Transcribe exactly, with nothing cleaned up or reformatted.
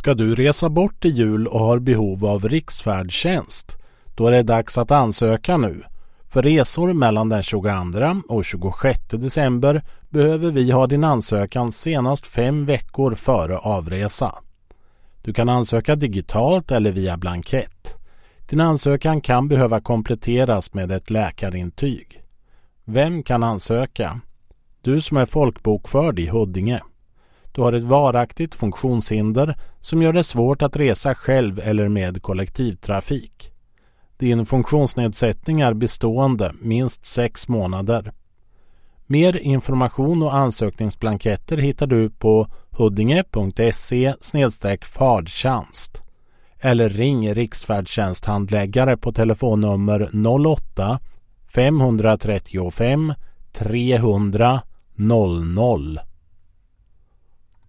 Ska du resa bort i jul och har behov av riksfärdtjänst? Då är det dags att ansöka nu. För resor mellan den tjugoandra och tjugosjätte december behöver vi ha din ansökan senast fem veckor före avresa. Du kan ansöka digitalt eller via blankett. Din ansökan kan behöva kompletteras med ett läkarintyg. Vem kan ansöka? Du som är folkbokförd i Huddinge. Du har ett varaktigt funktionshinder som gör det svårt att resa själv eller med kollektivtrafik. Din funktionsnedsättning är bestående minst sex månader. Mer information och ansökningsblanketter hittar du på huddinge punkt se slash färdtjänst eller ring riksfärdtjänsthandläggare på telefonnummer noll åtta fem tre fem tre hundra noll noll.